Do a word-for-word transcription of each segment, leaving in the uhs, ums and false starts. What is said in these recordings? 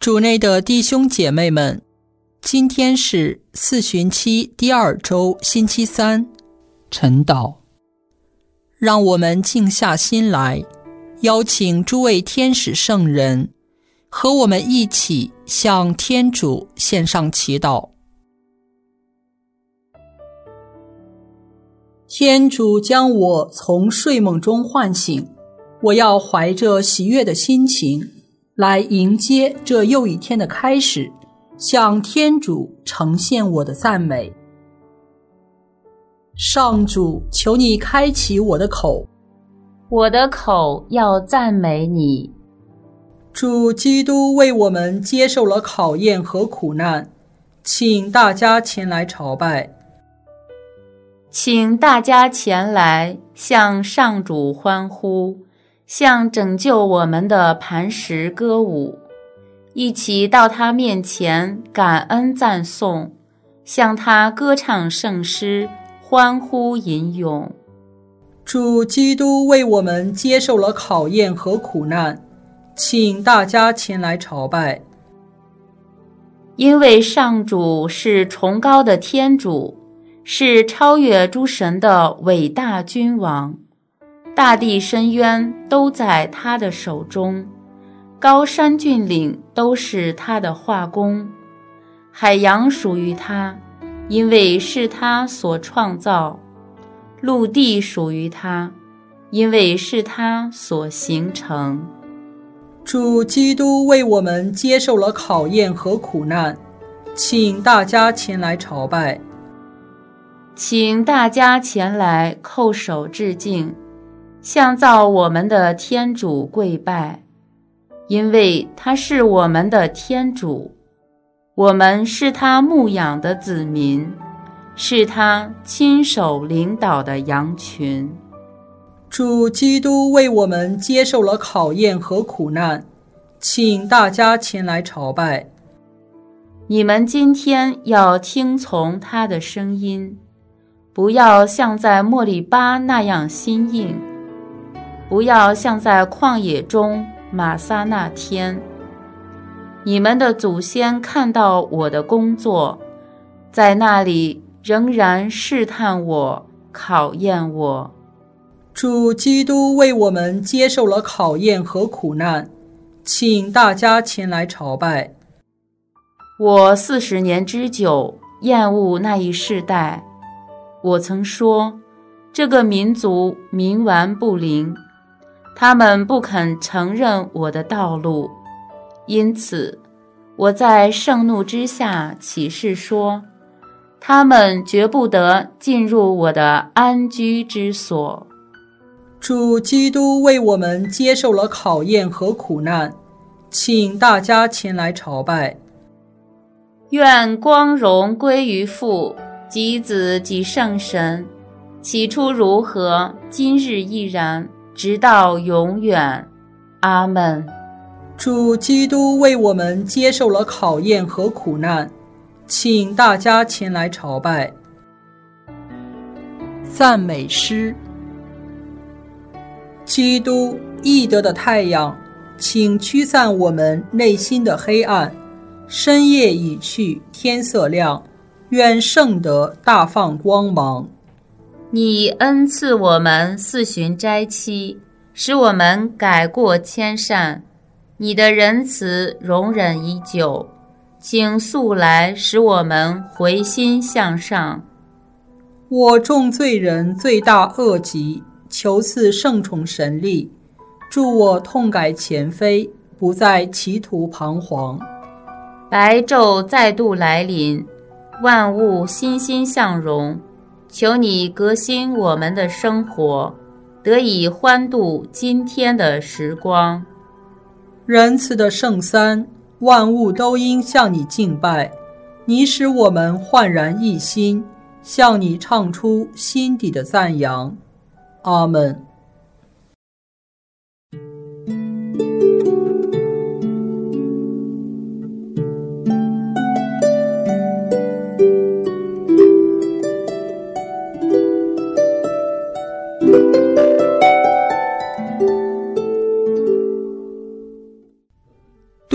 主内的弟兄姐妹们，今天是四旬期第二周星期三，晨祷。让我们静下心来，邀请诸位天使圣人和我们一起向天主献上祈祷。天主将我从睡梦中唤醒，我要怀着喜悦的心情来迎接这又一天的开始，向天主呈现我的赞美。上主，求你开启我的口， 我的口要赞美你。 主基督为我们接受了考验和苦难，请大家前来朝拜。 请大家前来向上主欢呼，向拯救我们的磐石歌舞，一起到他面前感恩赞颂，向他歌唱圣诗，欢呼吟咏。 主基督为我们接受了考验和苦难，请大家前来朝拜。 因为上主是崇高的天主，是超越诸神的伟大君王，大地深渊都在他的手中，高山峻岭都是他的画工，海洋属于他，因为是他所创造，陆地属于他，因为是他所形成。 主基督为我们接受了考验和苦难，请大家前来朝拜。 请大家前来叩首致敬，向造我们的天主跪拜，因为他是我们的天主，我们是他牧养的子民，是他亲手领导的羊群。 主基督为我们接受了考验和苦难，请大家前来朝拜。 你们今天要听从他的声音，不要像在莫利巴那样心硬，不要像在旷野中玛撒那天。你们的祖先看到我的工作，在那里仍然试探我，考验我。 主基督为我们接受了考验和苦难，请大家前来朝拜。 我四十年之久厌恶那一世代，我曾说，这个民族冥顽不灵，他们不肯承认我的道路，因此我在盛怒之下起誓说，他们绝不得进入我的安居之所。 主基督为我们接受了考验和苦难，请大家前来朝拜。 愿光荣归于父及子及圣神，起初如何，今日亦然，直到永远。阿们。 主基督为我们接受了考验和苦难，请大家前来朝拜。赞美诗。基督，义德的太阳，请驱散我们内心的黑暗。深夜已去，天色亮，愿圣德大放光芒。 你恩赐我们四旬斋期，使我们改过迁善。你的仁慈容忍已久，请速来使我们回心向上。 我众罪人罪大恶极，求赐圣宠神力，助我痛改前非，不再歧途彷徨。 白昼再度来临，万物欣欣向荣，求你革新我们的生活，得以欢度今天的时光。 仁慈的圣三，万物都应向你敬拜，你使我们焕然一新，向你唱出心底的赞扬。阿们。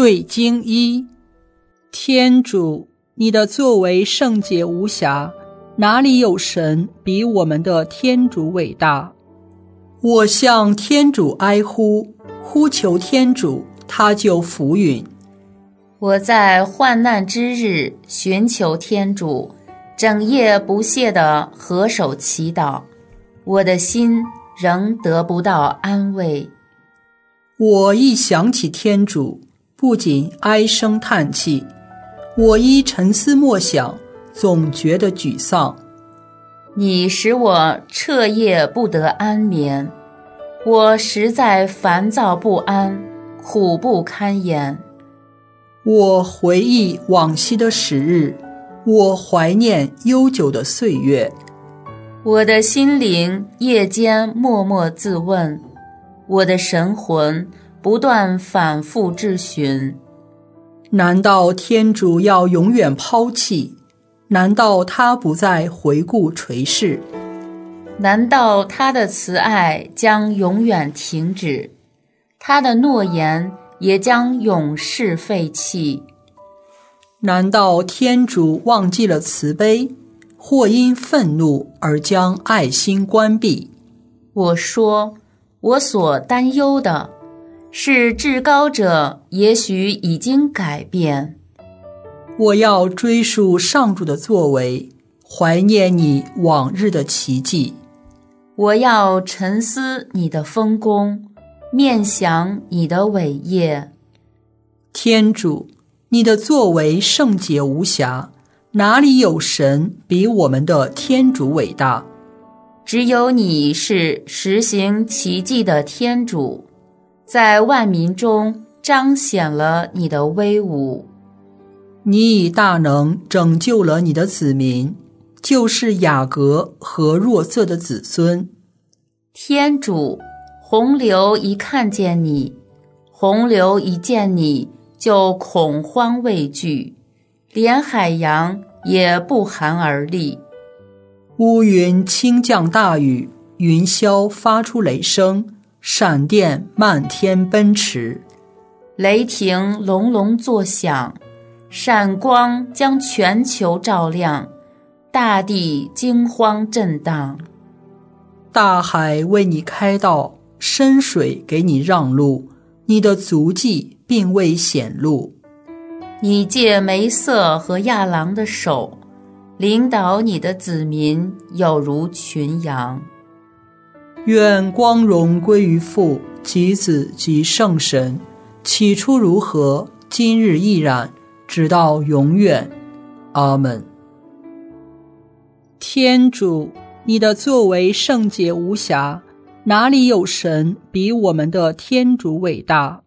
对经一，天主，你的作为圣洁无瑕，哪里有神比我们的天主伟大？我向天主哀呼，呼求天主，他就俯允。 我在患难之日寻求天主，整夜不懈地合手祈祷，我的心仍得不到安慰。 我一想起天主，不仅唉声叹气，我一沉思默想，总觉得沮丧。 你使我彻夜不得安眠，我实在烦躁不安，苦不堪言。 我回忆往昔的时日，我怀念悠久的岁月。 我的心灵夜间默默自问，我的神魂不断反复质询： 难道天主要永远抛弃？难道他不再回顾垂视？ 难道他的慈爱将永远停止？他的诺言也将永世废弃？ 难道天主忘记了慈悲，或因愤怒而将爱心关闭？ 我说，我所担忧的是至高者也许已经改变。 我要追溯上主的作为，怀念你往日的奇迹。 我要沉思你的丰功，面想你的伟业。 天主，你的作为圣洁无瑕，哪里有神比我们的天主伟大？ 只有你是实行奇迹的天主，在万民中彰显了你的威武。 你以大能拯救了你的子民，就是雅各和若瑟的子孙。 天主，洪流一看见你，洪流一见你就恐慌畏惧，连海洋也不寒而栗。 乌云倾降大雨，云霄发出雷声，闪电漫天奔驰， 雷霆隆隆作响，闪光将全球照亮，大地惊慌震荡。 大海为你开道，深水给你让路，你的足迹并未显露。 你借梅瑟和亚郎的手，领导你的子民有如群羊。 愿光荣归于父及子及圣神，起初如何，今日亦然，直到永远。阿们。天主，你的作为圣洁无瑕，哪里有神比我们的天主伟大？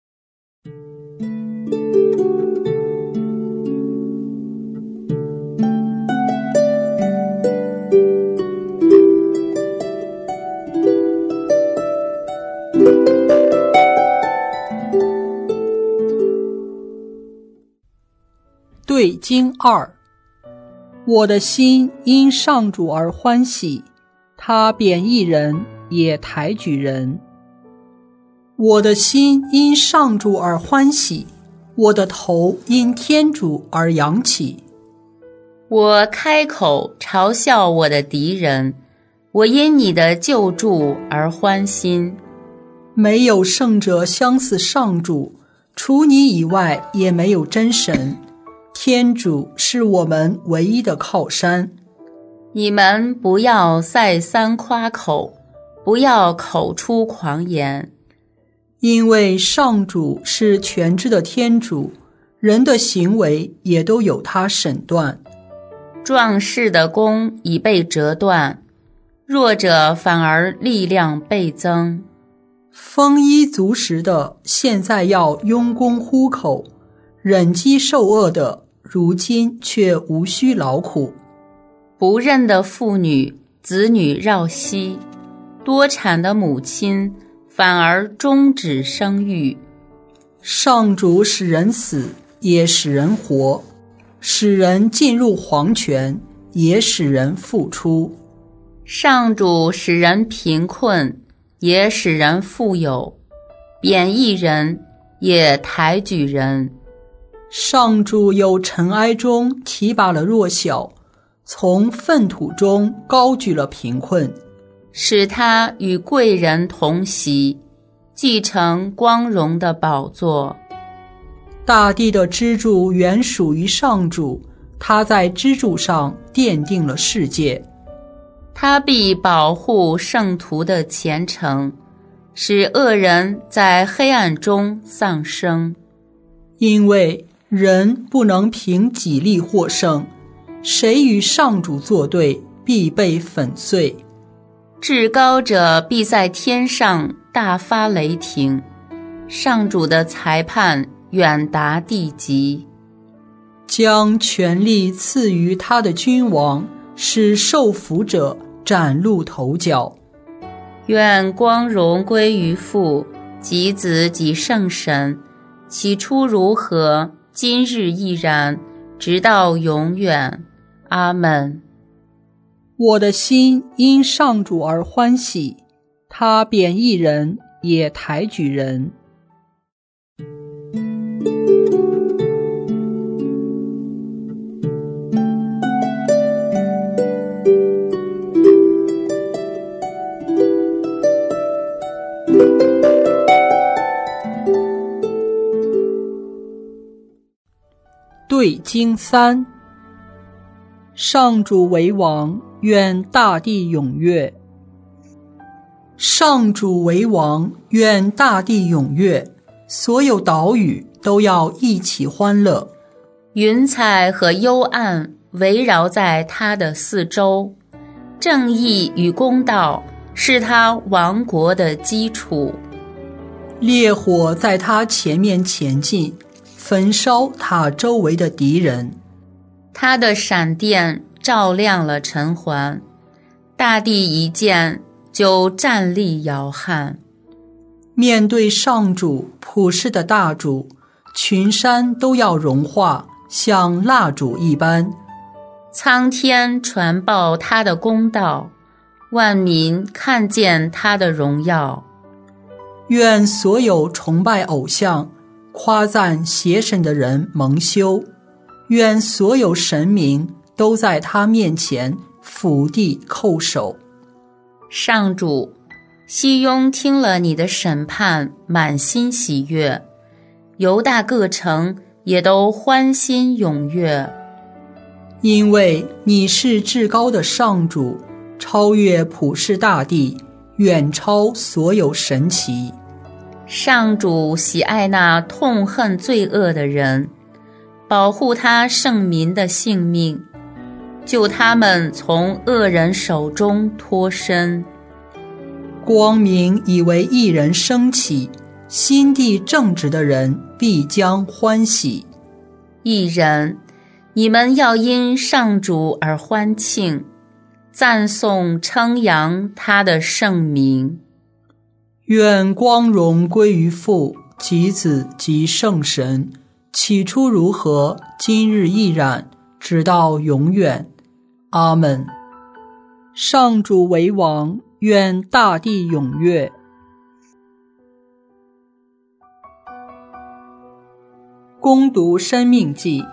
对经二，我的心因上主而欢喜，他贬义人也抬举人。我的心因上主而欢喜，我的头因天主而扬起。 我开口嘲笑我的敌人，我因你的救助而欢心。 没有圣者相似上主，除你以外也没有真神。天主是我们唯一的靠山。 你们不要再三夸口，不要口出狂言。 因为上主是全知的天主，人的行为也都有他审断。 壮士的弓已被折断，弱者反而力量倍增。 丰衣足食的现在要拥弓呼口，忍饥受饿的如今却无需劳苦。 不妊的妇女子女绕膝，多产的母亲反而终止生育。 上主使人死，也使人活，使人进入黄泉，也使人复出。 上主使人贫困，也使人富有，贬义人， 也抬举人。 上主由尘埃中提拔了弱小，从粪土中高举了贫困， 使他与贵人同席，继承光荣的宝座。 大地的支柱原属于上主，他在支柱上奠定了世界。 他必保护圣徒的虔诚，使恶人在黑暗中丧生。 因为人不能凭己力获胜，谁与上主作对，必被粉碎。 至高者必在天上大发雷霆，上主的裁判远达地极， 将权力赐予他的君王，使受福者崭露头角。 愿光荣归于父及子及圣神，起初如何，今日亦然，直到永远。阿们。 我的心因上主而欢喜，他贬义人，也抬举人。对经三，上主为王，愿大地踊跃。上主为王，愿大地踊跃，所有岛屿都要一起欢乐。 云彩和幽暗围绕在他的四周，正义与公道是他王国的基础。 烈火在他前面前进，焚烧他周围的敌人。 他的闪电照亮了尘寰，大地一见就站立摇撼。 面对上主普世的大主，群山都要融化，像蜡烛一般。 苍天传报他的公道，万民看见他的荣耀。 愿所有崇拜偶像、夸赞邪神的人蒙羞，愿所有神明都在他面前俯地叩首。 上主，西雍听了你的审判，满心喜悦，犹大各城也都欢欣踊跃。 因为你是至高的上主，超越普世大地，远超所有神奇。 上主喜爱那痛恨罪恶的人，保护他圣民的性命，救他们从恶人手中脱身。 光明以为一人升起，心地正直的人必将欢喜。 一人，你们要因上主而欢庆，赞颂称扬他的圣名。 愿光荣归于父及子及圣神，起初如何，今日亦然，直到永远。阿们。上主为王，愿大地踊跃。恭读申命记。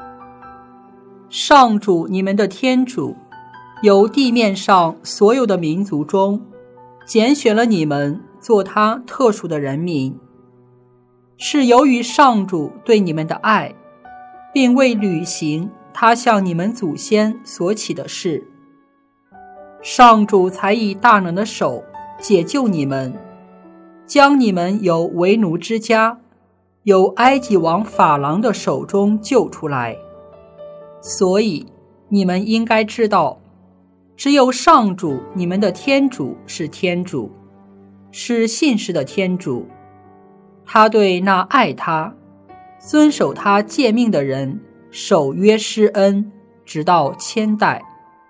上主你们的天主，由地面上所有的民族中拣选了你们做他特殊的人民，是由于上主对你们的爱，并为履行他向你们祖先所起的事，上主才以大能的手解救你们，将你们由为奴之家，由埃及王法郎的手中救出来。所以你们应该知道，只有上主你们的天主是天主，是信实的天主。他对那爱他、遵守他诫命的人守约施恩，直到千代。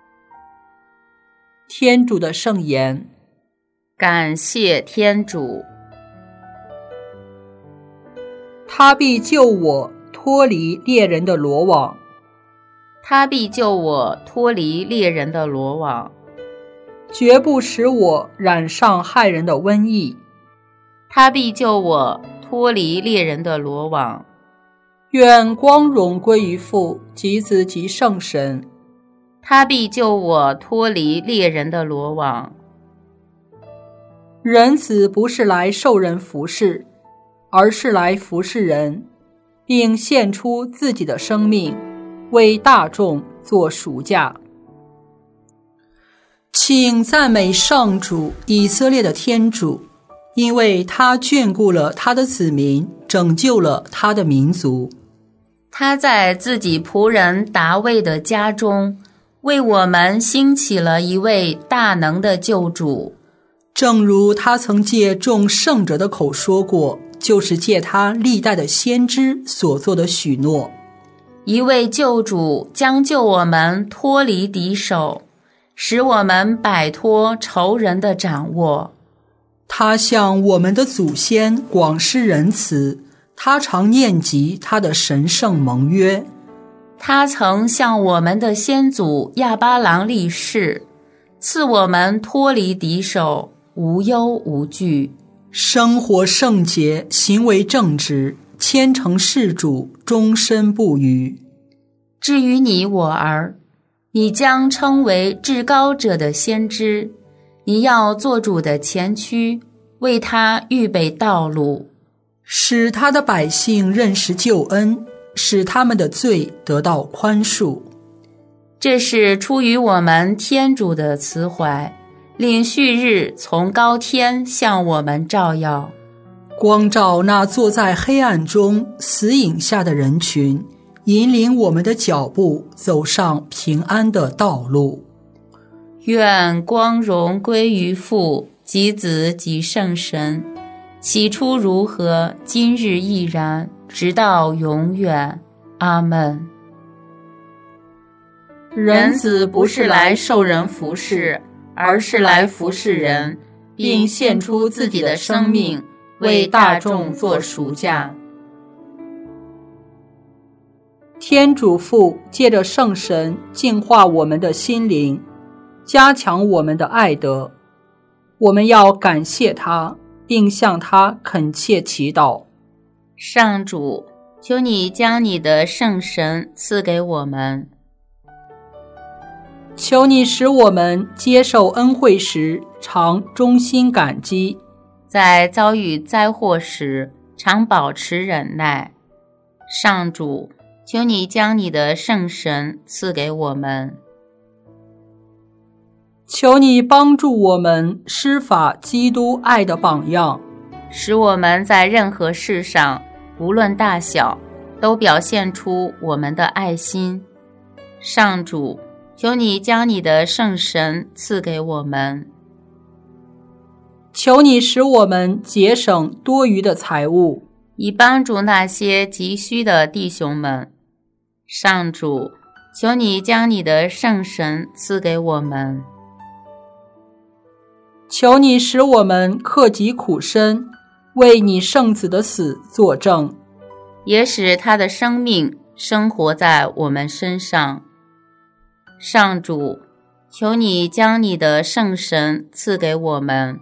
天主的圣言。 感谢天主。 他必救我脱离猎人的罗网， 他必救我脱离猎人的罗网， 绝不使我染上害人的瘟疫。 他必救我脱脱离猎人的罗网。 愿光荣归于父及子及圣神， 他必救我脱离猎人的罗网。 人子不是来受人服侍，而是来服侍人，并献出自己的生命，为大众做赎价。请赞美上主，以色列的天主，因为他眷顾了他的子民，拯救了他的民族。 他在自己仆人达味的家中，为我们兴起了一位大能的救主。 正如他曾借众圣者的口说过，就是借他历代的先知所做的许诺。 一位救主将救我们脱离敌手，使我们摆脱仇人的掌握。 他向我们的祖先广施仁慈，他常念及他的神圣盟约。 他曾向我们的先祖亚巴郎立誓，赐我们脱离敌手，无忧无惧， 生活圣洁，行为正直，虔诚事主，终身不渝。 至于你我儿，你将称为至高者的先知，你要做主的前驱，为他预备道路， 使他的百姓认识救恩，使他们的罪得到宽恕。 这是出于我们天主的慈怀，令旭日从高天向我们照耀， 光照那坐在黑暗中死影下的人群，引领我们的脚步走上平安的道路。 愿光荣归于父及子及圣神，起初如何，今日亦然，直到永远。阿们。人子不是来受人服侍，而是来服侍人，并献出自己的生命，为大众做赎价。 天主父借着圣神净化我们的心灵，加强我们的爱德。我们要感谢他，并向他恳切祈祷。 上主，求你将你的圣神赐给我们， 求你使我们接受恩惠时常衷心感激， 在遭遇灾祸时常保持忍耐。上主，求你将你的圣神赐给我们， 求你帮助我们施法基督爱的榜样， 使我们在任何事上，无论大小，都表现出我们的爱心。上主，求你将你的圣神赐给我们， 求你使我们节省多余的财物， 以帮助那些急需的弟兄们。上主，求你将你的圣神赐给我们， 求你使我们克己苦身，为你圣子的死作证， 也使他的生命生活在我们身上。上主，求你将你的圣神赐给我们，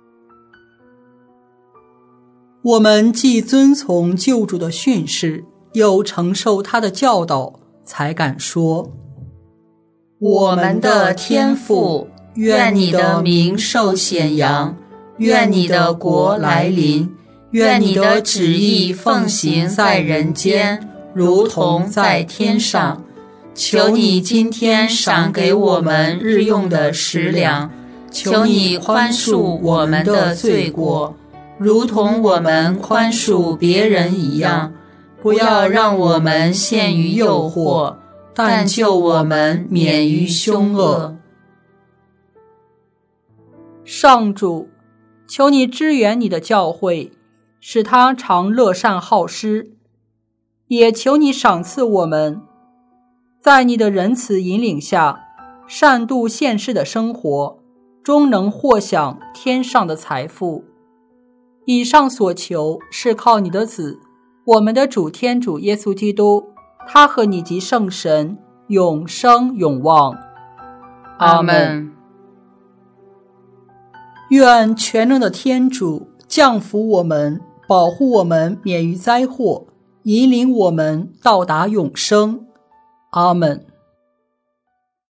我们既遵从救主的训示，又承受他的教导，才敢说： 我们的天父，愿你的名受显扬，愿你的国来临，愿你的旨意奉行在人间，如同在天上。求你今天赏给我们日用的食粮，求你宽恕我们的罪过，如同我们宽恕别人一样，不要让我们陷于诱惑，但救我们免于凶恶。 上主，求你支援你的教会，使他常乐善好施，也求你赏赐我们，在你的仁慈引领下，善度现世的生活，终能获享天上的财富。以上所求是靠你的子，我们的主天主耶稣基督，他和你及圣神永生永望。 阿们。 愿全能的天主降福我们， 保护我们免于灾祸，引领我们到达永生。阿们。